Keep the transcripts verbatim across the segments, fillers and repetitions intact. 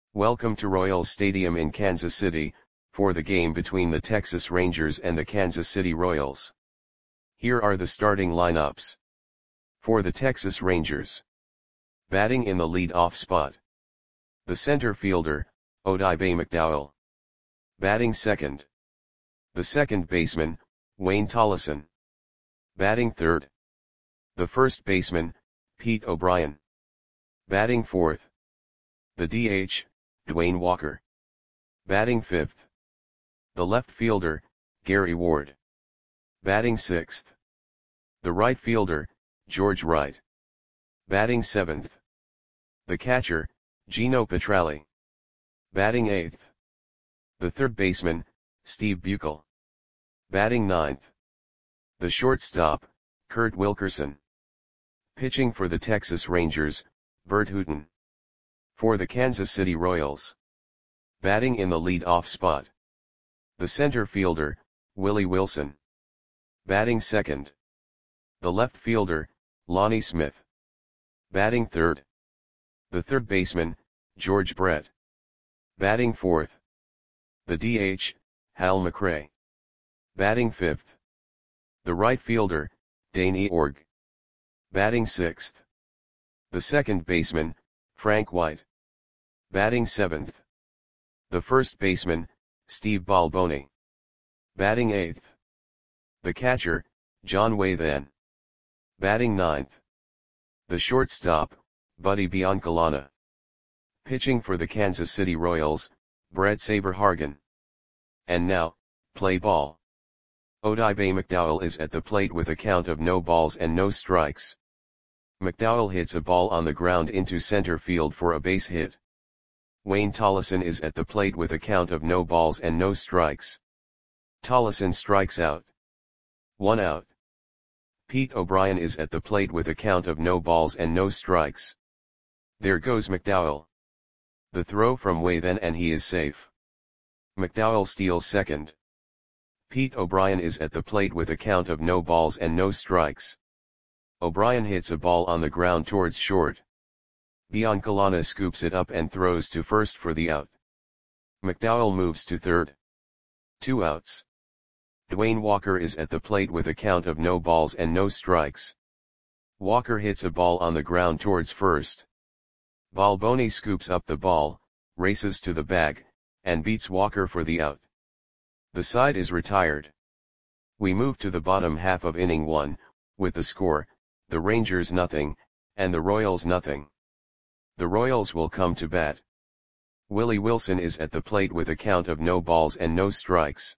Welcome to Royals Stadium in Kansas City, for the game between the Texas Rangers and the Kansas City Royals. Here are the starting lineups. For the Texas Rangers. Batting in the lead-off spot. The center fielder, Oddibe McDowell. Batting second. The second baseman, Wayne Tollison. Batting third. The first baseman, Pete O'Brien. Batting fourth. The D H, Dwayne Walker. Batting fifth. The left fielder, Gary Ward. Batting sixth. The right fielder, George Wright. Batting seventh. The catcher, Gino Petralli. Batting eighth. The third baseman, Steve Buechele. Batting ninth. The shortstop, Kurt Wilkerson. Pitching for the Texas Rangers, Bert Hooton. For the Kansas City Royals. Batting in the lead-off spot. The center fielder, Willie Wilson. Batting second. The left fielder, Lonnie Smith. Batting third. The third baseman, George Brett. Batting fourth. The D H, Hal McRae. Batting fifth. The right fielder, Dane Eorg. Batting sixth. The second baseman, Frank White. Batting seventh. The first baseman, Steve Balboni. Batting eighth. The catcher, John Wathan. Batting ninth. The shortstop, Buddy Biancalana. Pitching for the Kansas City Royals, Brett Saberhagen. And now, play ball. Oddibe McDowell is at the plate with a count of no balls and no strikes. McDowell hits a ball on the ground into center field for a base hit. Wayne Tollison is at the plate with a count of no balls and no strikes. Tollison strikes out. One out. Pete O'Brien is at the plate with a count of no balls and no strikes. There goes McDowell. The throw from Wathan and he is safe. McDowell steals second. Pete O'Brien is at the plate with a count of no balls and no strikes. O'Brien hits a ball on the ground towards short. Biancalana scoops it up and throws to first for the out. McDowell moves to third. Two outs. Dwayne Walker is at the plate with a count of no balls and no strikes. Walker hits a ball on the ground towards first. Balboni scoops up the ball, races to the bag, and beats Walker for the out. The side is retired. We move to the bottom half of inning one, with the score, the Rangers nothing, and the Royals nothing. The Royals will come to bat. Willie Wilson is at the plate with a count of no balls and no strikes.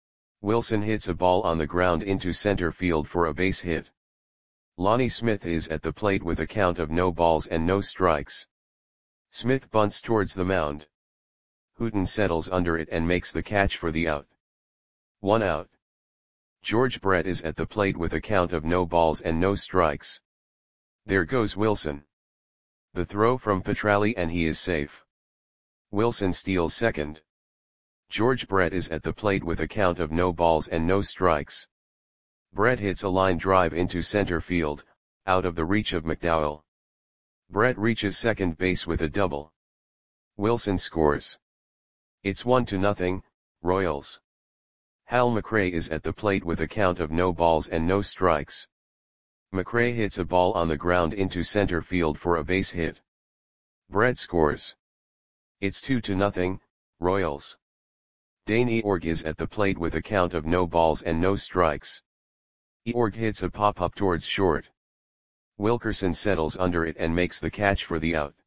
Wilson hits a ball on the ground into center field for a base hit. Lonnie Smith is at the plate with a count of no balls and no strikes. Smith bunts towards the mound. Hooton settles under it and makes the catch for the out. One out. George Brett is at the plate with a count of no balls and no strikes. There goes Wilson. The throw from Petralli and he is safe. Wilson steals second. George Brett is at the plate with a count of no balls and no strikes. Brett hits a line drive into center field, out of the reach of McDowell. Brett reaches second base with a double. Wilson scores. It's one to nothing, Royals. Hal McRae is at the plate with a count of no balls and no strikes. McRae hits a ball on the ground into center field for a base hit. Brett scores. It's two to nothing, Royals. Dane Eorg is at the plate with a count of no balls and no strikes. Eorg hits a pop-up towards short. Wilkerson settles under it and makes the catch for the out.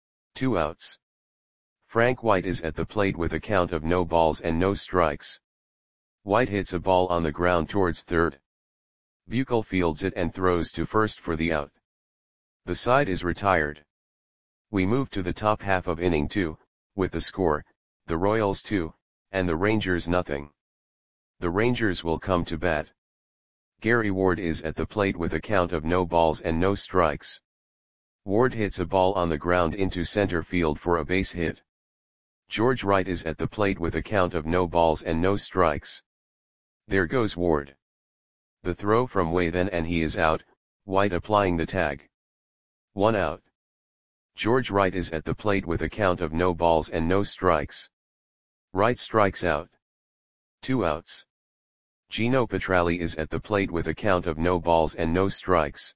Two outs. Frank White is at the plate with a count of no balls and no strikes. White hits a ball on the ground towards third. Buechele fields it and throws to first for the out. The side is retired. We move to the top half of inning two, with the score, the Royals two, and the Rangers nothing. The Rangers will come to bat. Gary Ward is at the plate with a count of no balls and no strikes. Ward hits a ball on the ground into center field for a base hit. George Wright is at the plate with a count of no balls and no strikes. There goes Ward. The throw from Wathan and he is out, White applying the tag. One out. George Wright is at the plate with a count of no balls and no strikes. Wright strikes out. Two outs. Gino Petralli is at the plate with a count of no balls and no strikes.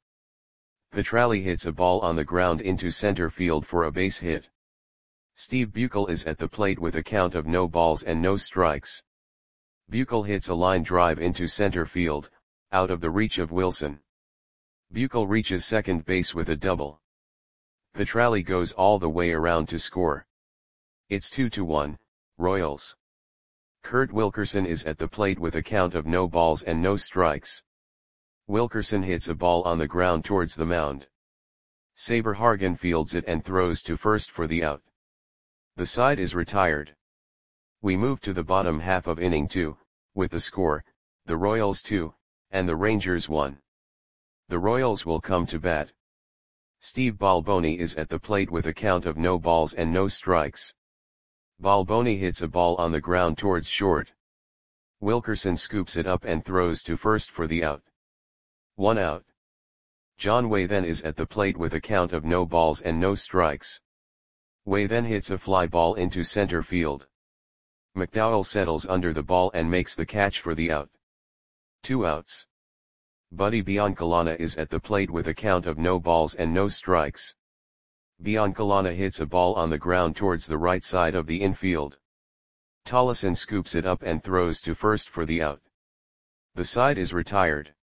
Petralli hits a ball on the ground into center field for a base hit. Steve Buechel is at the plate with a count of no balls and no strikes. Buechel hits a line drive into center field, out of the reach of Wilson. Buechel reaches second base with a double. Petralli goes all the way around to score. It's two to one, Royals. Kurt Wilkerson is at the plate with a count of no balls and no strikes. Wilkerson hits a ball on the ground towards the mound. Saber Hargan fields it and throws to first for the out. The side is retired. We move to the bottom half of inning two, with the score, the Royals two, and the Rangers one. The Royals will come to bat. Steve Balboni is at the plate with a count of no balls and no strikes. Balboni hits a ball on the ground towards short. Wilkerson scoops it up and throws to first for the out. One out. John Way then is at the plate with a count of no balls and no strikes. Way then hits a fly ball into center field. McDowell settles under the ball and makes the catch for the out. Two outs. Buddy Biancalana is at the plate with a count of no balls and no strikes. Biancalana hits a ball on the ground towards the right side of the infield. Tollison scoops it up and throws to first for the out. The side is retired.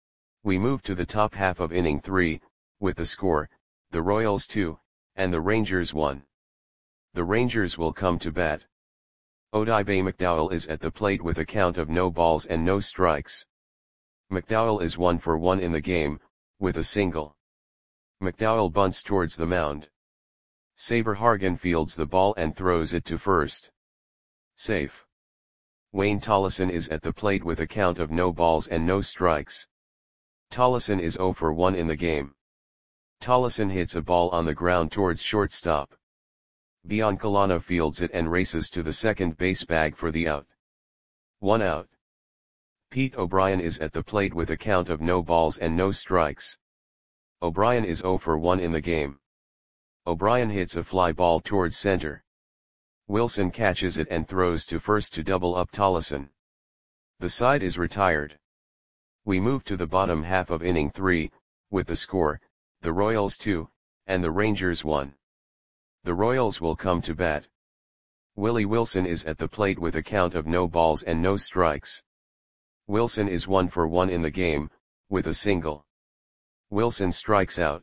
We move to the top half of inning three, with the score, the Royals two, and the Rangers one. The Rangers will come to bat. Odibe McDowell is at the plate with a count of no balls and no strikes. McDowell is one for one in the game, with a single. McDowell bunts towards the mound. Saber Hargan fields the ball and throws it to first. Safe. Wayne Tollison is at the plate with a count of no balls and no strikes. Tollison is zero for one in the game. Tollison hits a ball on the ground towards shortstop. Biancalana fields it and races to the second base bag for the out. One out. Pete O'Brien is at the plate with a count of no balls and no strikes. O'Brien is zero for one in the game. O'Brien hits a fly ball towards center. Wilson catches it and throws to first to double up Tollison. The side is retired. We move to the bottom half of inning three, with the score, the Royals two, and the Rangers one. The Royals will come to bat. Willie Wilson is at the plate with a count of no balls and no strikes. Wilson is one for one in the game, with a single. Wilson strikes out.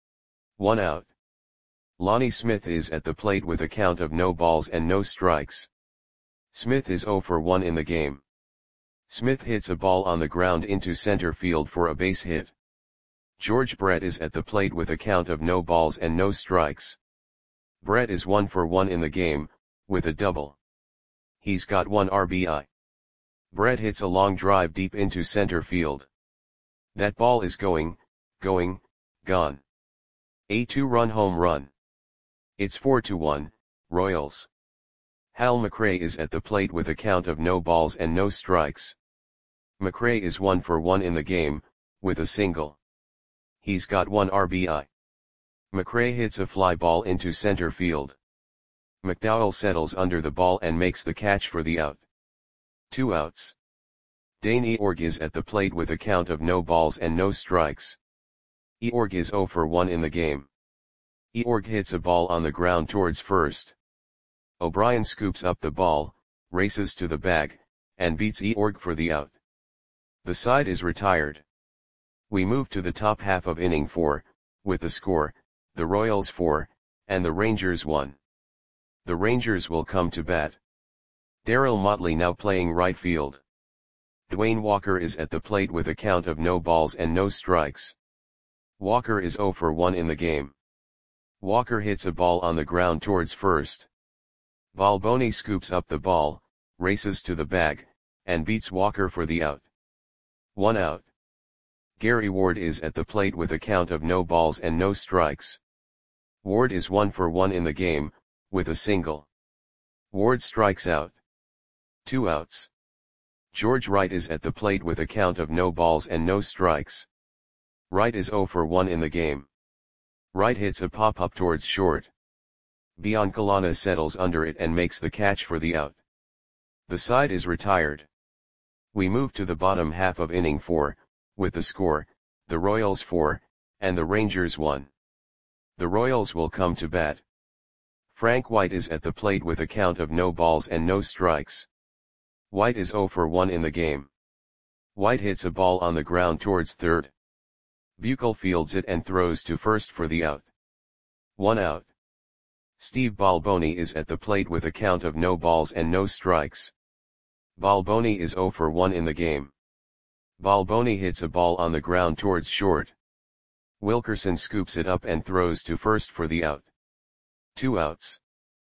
One out. Lonnie Smith is at the plate with a count of no balls and no strikes. Smith is zero for one in the game. Smith hits a ball on the ground into center field for a base hit. George Brett is at the plate with a count of no balls and no strikes. Brett is one for one in the game, with a double. He's got one R B I. Brett hits a long drive deep into center field. That ball is going, going, gone. A two-run home run. It's four to one, Royals. Hal McRae is at the plate with a count of no balls and no strikes. McRae is one for one in the game, with a single. He's got one R B I. McRae hits a fly ball into center field. McDowell settles under the ball and makes the catch for the out. Two outs. Dane Eorg is at the plate with a count of no balls and no strikes. Eorg is zero for one in the game. Eorg hits a ball on the ground towards first. O'Brien scoops up the ball, races to the bag, and beats Eorg for the out. The side is retired. We move to the top half of inning four, with the score, the Royals four, and the Rangers one. The Rangers will come to bat. Darryl Motley now playing right field. Dwayne Walker is at the plate with a count of no balls and no strikes. Walker is zero for one in the game. Walker hits a ball on the ground towards first. Balboni scoops up the ball, races to the bag, and beats Walker for the out. One out. Gary Ward is at the plate with a count of no balls and no strikes. Ward is one for one in the game, with a single. Ward strikes out. Two outs. George Wright is at the plate with a count of no balls and no strikes. Wright is zero for one in the game. Right hits a pop-up towards short. Biancalana settles under it and makes the catch for the out. The side is retired. We move to the bottom half of inning four, with the score, the Royals four, and the Rangers one. The Royals will come to bat. Frank White is at the plate with a count of no balls and no strikes. White is oh for one in the game. White hits a ball on the ground towards third. Buechel fields it and throws to first for the out. One out. Steve Balboni is at the plate with a count of no balls and no strikes. Balboni is oh for one in the game. Balboni hits a ball on the ground towards short. Wilkerson scoops it up and throws to first for the out. Two outs.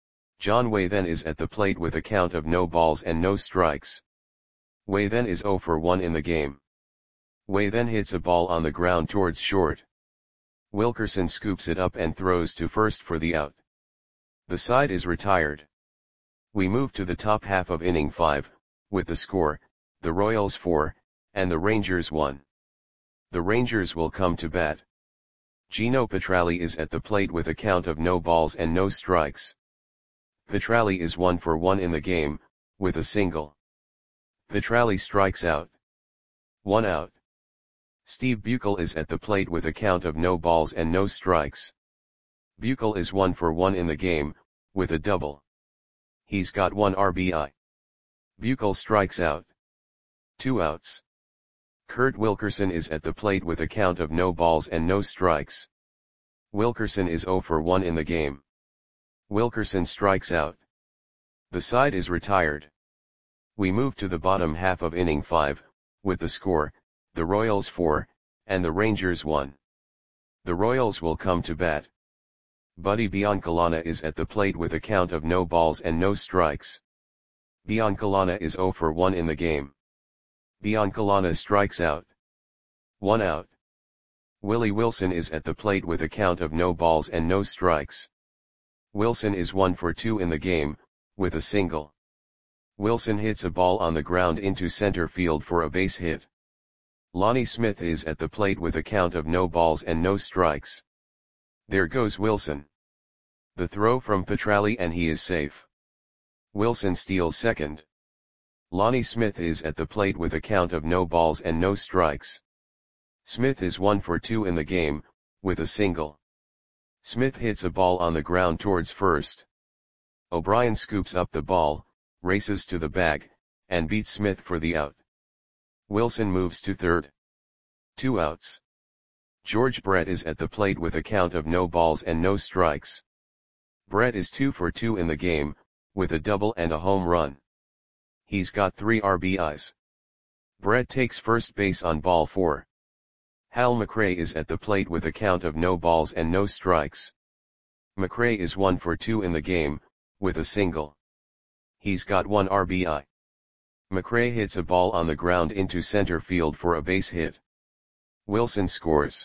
John Waythen is at the plate with a count of no balls and no strikes. Waythen is oh for one in the game. Waythen hits a ball on the ground towards short. Wilkerson scoops it up and throws to first for the out. The side is retired. We move to the top half of inning five, with the score, the Royals four, and the Rangers one. The Rangers will come to bat. Gino Petralli is at the plate with a count of no balls and no strikes. Petralli is one for one in the game, with a single. Petralli strikes out. One out. Steve Buechel is at the plate with a count of no balls and no strikes. Buechel is one for one in the game, with a double. He's got one R B I. Buechel strikes out. Two outs. Kurt Wilkerson is at the plate with a count of no balls and no strikes. Wilkerson is oh for one in the game. Wilkerson strikes out. The side is retired. We move to the bottom half of inning five, with the score, the Royals four, and the Rangers one. The Royals will come to bat. Buddy Biancalana is at the plate with a count of no balls and no strikes. Biancalana is oh for one in the game. Biancalana strikes out. One out. Willie Wilson is at the plate with a count of no balls and no strikes. Wilson is one for two in the game, with a single. Wilson hits a ball on the ground into center field for a base hit. Lonnie Smith is at the plate with a count of no balls and no strikes. There goes Wilson. The throw from Petralli and he is safe. Wilson steals second. Lonnie Smith is at the plate with a count of no balls and no strikes. Smith is one for two in the game, with a single. Smith hits a ball on the ground towards first. O'Brien scoops up the ball, races to the bag, and beats Smith for the out. Wilson moves to third. Two outs. George Brett is at the plate with a count of no balls and no strikes. Brett is two for two in the game, with a double and a home run. He's got three R B Is. Brett takes first base on ball four. Hal McRae is at the plate with a count of no balls and no strikes. McRae is one for two in the game, with a single. He's got one R B I. McRae hits a ball on the ground into center field for a base hit. Wilson scores.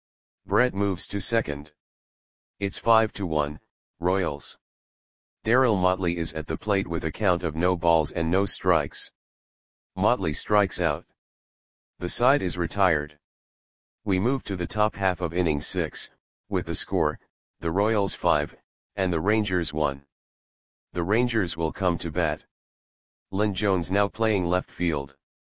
Brett moves to second. It's five to one, Royals. Darryl Motley is at the plate with a count of no balls and no strikes. Motley strikes out. The side is retired. We move to the top half of inning six, with the score, the Royals five, and the Rangers one. The Rangers will come to bat. Lynn Jones now playing left field.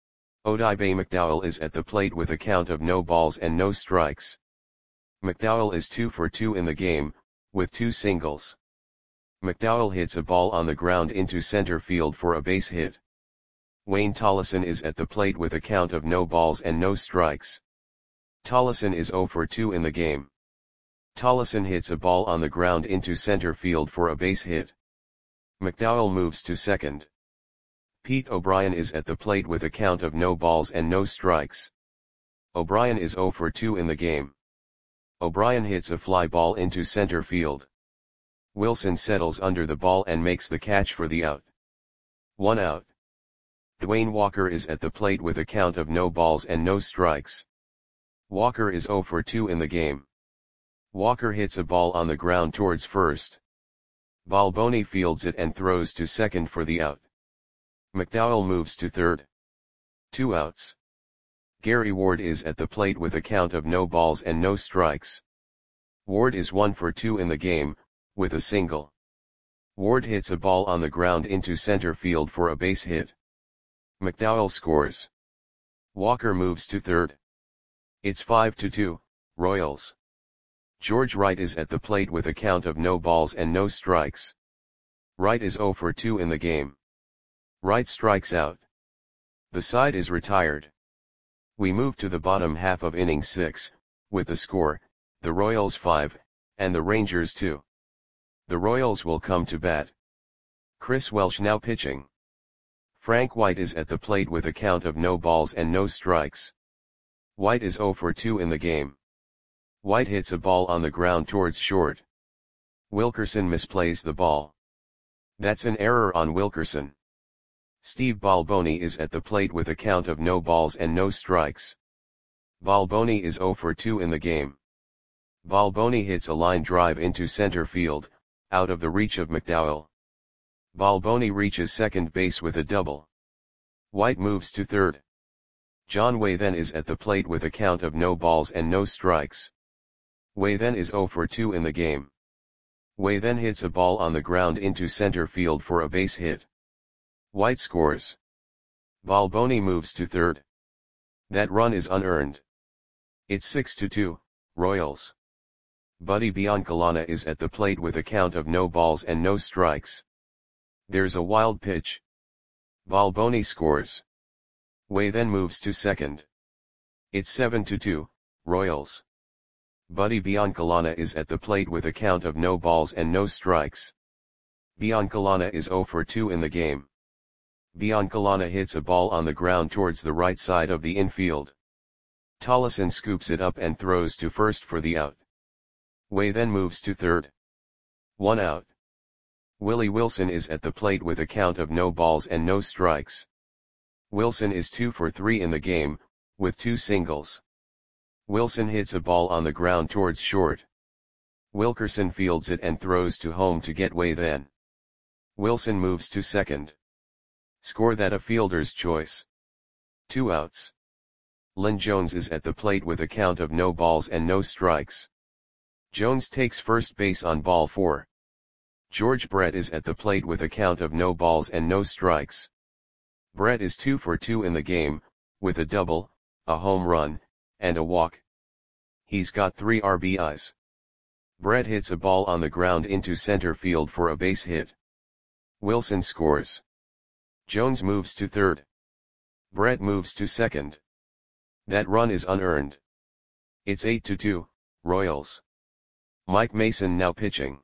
Odibe McDowell is at the plate with a count of no balls and no strikes. McDowell is two for two in the game, with two singles. McDowell hits a ball on the ground into center field for a base hit. Wayne Tollison is at the plate with a count of no balls and no strikes. Tollison is oh for two in the game. Tollison hits a ball on the ground into center field for a base hit. McDowell moves to second. Pete O'Brien is at the plate with a count of no balls and no strikes. O'Brien is oh for two in the game. O'Brien hits a fly ball into center field. Wilson settles under the ball and makes the catch for the out. One out. Dwayne Walker is at the plate with a count of no balls and no strikes. Walker is oh for two in the game. Walker hits a ball on the ground towards first. Balboni fields it and throws to second for the out. McDowell moves to third. Two outs. Gary Ward is at the plate with a count of no balls and no strikes. Ward is one for two in the game, with a single. Ward hits a ball on the ground into center field for a base hit. McDowell scores. Walker moves to third. It's five to two, Royals. George Wright is at the plate with a count of no balls and no strikes. Wright is zero for two in the game. Wright strikes out. The side is retired. We move to the bottom half of inning six, with the score, the Royals five, and the Rangers two. The Royals will come to bat. Chris Welsh now pitching. Frank White is at the plate with a count of no balls and no strikes. White is zero for two in the game. White hits a ball on the ground towards short. Wilkerson misplays the ball. That's an error on Wilkerson. Steve Balboni is at the plate with a count of no balls and no strikes. Balboni is zero for two in the game. Balboni hits a line drive into center field, out of the reach of McDowell. Balboni reaches second base with a double. White moves to third. John Waythen is at the plate with a count of no balls and no strikes. Waythen is zero for two in the game. Waythen hits a ball on the ground into center field for a base hit. White scores. Balboni moves to third. That run is unearned. It's six to two, Royals. Buddy Biancalana is at the plate with a count of no balls and no strikes. There's a wild pitch. Balboni scores. Waythen moves to second. It's seven to two, Royals. Buddy Biancalana is at the plate with a count of no balls and no strikes. Biancalana is zero for two in the game. Biancalana hits a ball on the ground towards the right side of the infield. Tollison scoops it up and throws to first for the out. Waythen moves to third. One out. Willie Wilson is at the plate with a count of no balls and no strikes. Wilson is two for three in the game, with two singles. Wilson hits a ball on the ground towards short. Wilkerson fields it and throws to home to get Waythen. Wilson moves to second. Score that a fielder's choice. Two outs. Lynn Jones is at the plate with a count of no balls and no strikes. Jones takes first base on ball four. George Brett is at the plate with a count of no balls and no strikes. Brett is two for two in the game, with a double, a home run, and a walk. He's got three R B Is. Brett hits a ball on the ground into center field for a base hit. Wilson scores. Jones moves to third. Brett moves to second. That run is unearned. It's eight to two, Royals. Mike Mason now pitching.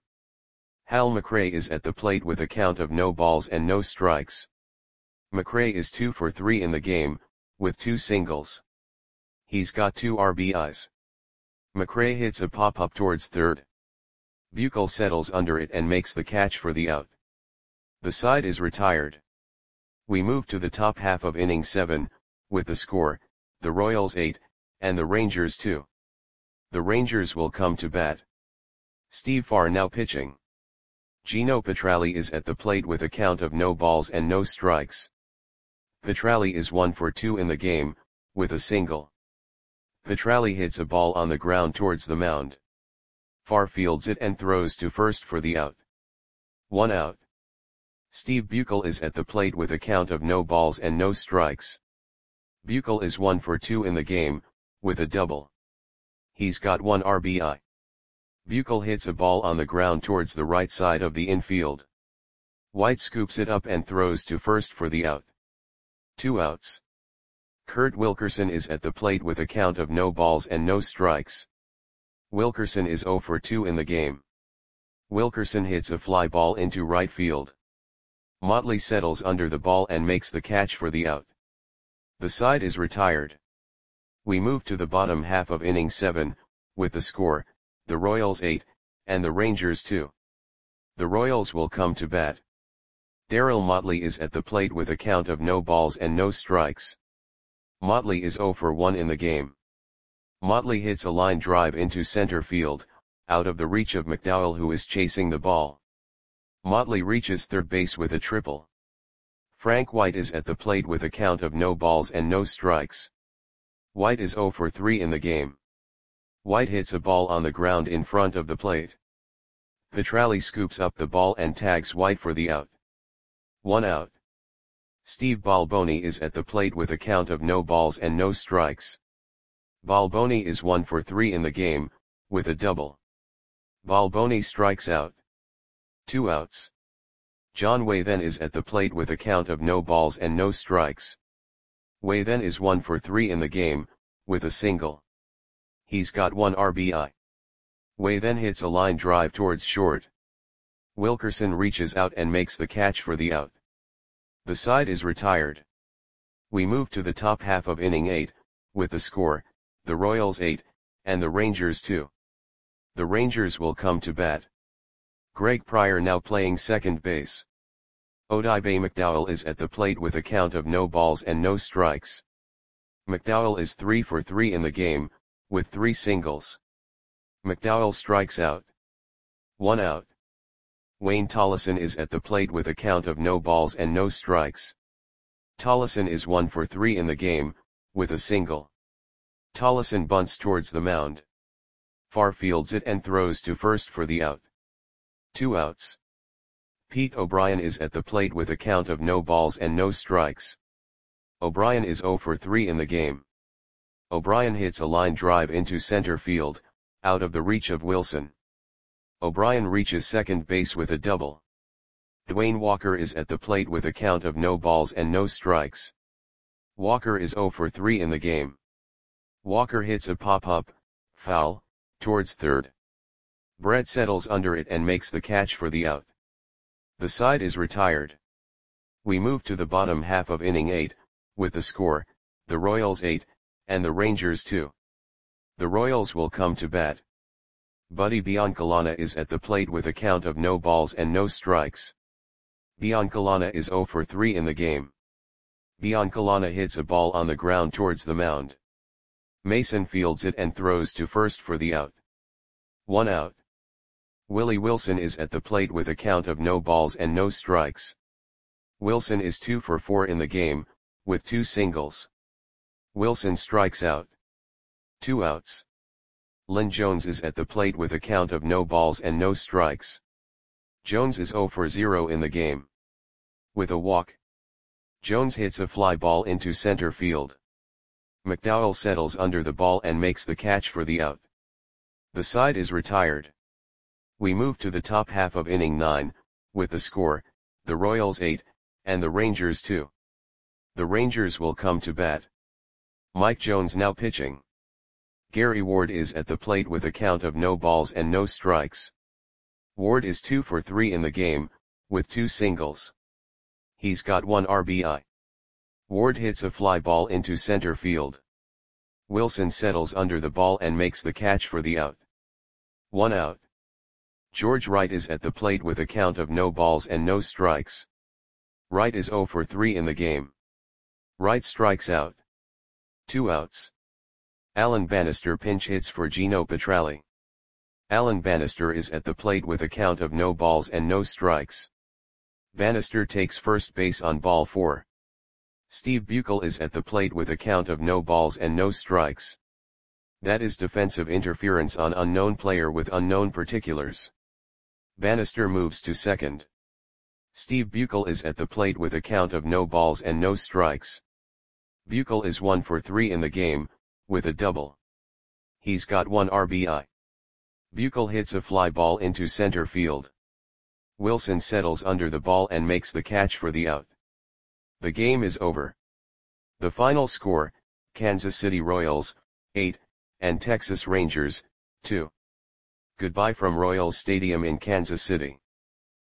Hal McRae is at the plate with a count of no balls and no strikes. McRae is two for three in the game, with two singles. He's got two R B Is. McRae hits a pop-up towards third. Buechel settles under it and makes the catch for the out. The side is retired. We move to the top half of inning seven, with the score, the Royals eight, and the Rangers two. The Rangers will come to bat. Steve Farr now pitching. Gino Petralli is at the plate with a count of no balls and no strikes. Petralli is one for two in the game, with a single. Petralli hits a ball on the ground towards the mound. Farr fields it and throws to first for the out. One out. Steve Buechel is at the plate with a count of no balls and no strikes. Buechel is one for two in the game, with a double. He's got one R B I. Buechel hits a ball on the ground towards the right side of the infield. White scoops it up and throws to first for the out. Two outs. Kurt Wilkerson is at the plate with a count of no balls and no strikes. Wilkerson is zero for two in the game. Wilkerson hits a fly ball into right field. Motley settles under the ball and makes the catch for the out. The side is retired. We move to the bottom half of inning seven, with the score, the Royals eight, and the Rangers two. The Royals will come to bat. Darryl Motley is at the plate with a count of no balls and no strikes. Motley is zero for one in the game. Motley hits a line drive into center field, out of the reach of McDowell who is chasing the ball. Motley reaches third base with a triple. Frank White is at the plate with a count of no balls and no strikes. White is zero for three in the game. White hits a ball on the ground in front of the plate. Petralli scoops up the ball and tags White for the out. One out. Steve Balboni is at the plate with a count of no balls and no strikes. Balboni is one for three in the game, with a double. Balboni strikes out. Two outs. John Waythen is at the plate with a count of no balls and no strikes. Waythen is one for three in the game, with a single. He's got one R B I. Waythen hits a line drive towards short. Wilkerson reaches out and makes the catch for the out. The side is retired. We move to the top half of inning eight, with the score, the Royals eight, and the Rangers two. The Rangers will come to bat. Greg Pryor now playing second base. Odibe McDowell is at the plate with a count of no balls and no strikes. McDowell is three for three in the game, with three singles. McDowell strikes out. One out. Wayne Tollison is at the plate with a count of no balls and no strikes. Tollison is one for three in the game, with a single. Tollison bunts towards the mound. Far fields it and throws to first for the out. Two outs. Pete O'Brien is at the plate with a count of no balls and no strikes. O'Brien is zero for three in the game. O'Brien hits a line drive into center field, out of the reach of Wilson. O'Brien reaches second base with a double. Dwayne Walker is at the plate with a count of no balls and no strikes. Walker is zero for three in the game. Walker hits a pop-up, foul, towards third. Brett settles under it and makes the catch for the out. The side is retired. We move to the bottom half of inning eight, with the score, the Royals eight, and the Rangers two. The Royals will come to bat. Buddy Biancalana is at the plate with a count of no balls and no strikes. Biancalana is zero for three in the game. Biancalana hits a ball on the ground towards the mound. Mason fields it and throws to first for the out. One out. Willie Wilson is at the plate with a count of no balls and no strikes. Wilson is two for four in the game, with two singles. Wilson strikes out. Two outs. Lynn Jones is at the plate with a count of no balls and no strikes. Jones is zero for zero in the game. With a walk. Jones hits a fly ball into center field. McDowell settles under the ball and makes the catch for the out. The side is retired. We move to the top half of inning nine, with the score, the Royals eight, and the Rangers two. The Rangers will come to bat. Mike Jones now pitching. Gary Ward is at the plate with a count of no balls and no strikes. Ward is two for three in the game, with two singles. He's got one R B I. Ward hits a fly ball into center field. Wilson settles under the ball and makes the catch for the out. One out. George Wright is at the plate with a count of no balls and no strikes. Wright is zero for three in the game. Wright strikes out. Two outs. Alan Bannister pinch hits for Gino Petralli. Alan Bannister is at the plate with a count of no balls and no strikes. Bannister takes first base on ball four. Steve Buechel is at the plate with a count of no balls and no strikes. That is defensive interference on unknown player with unknown particulars. Bannister moves to second. Steve Buechel is at the plate with a count of no balls and no strikes. Buechel is one for three in the game, with a double. He's got one R B I. Buechel hits a fly ball into center field. Wilson settles under the ball and makes the catch for the out. The game is over. The final score, Kansas City Royals, eight, and Texas Rangers, two. Goodbye from Royals Stadium in Kansas City.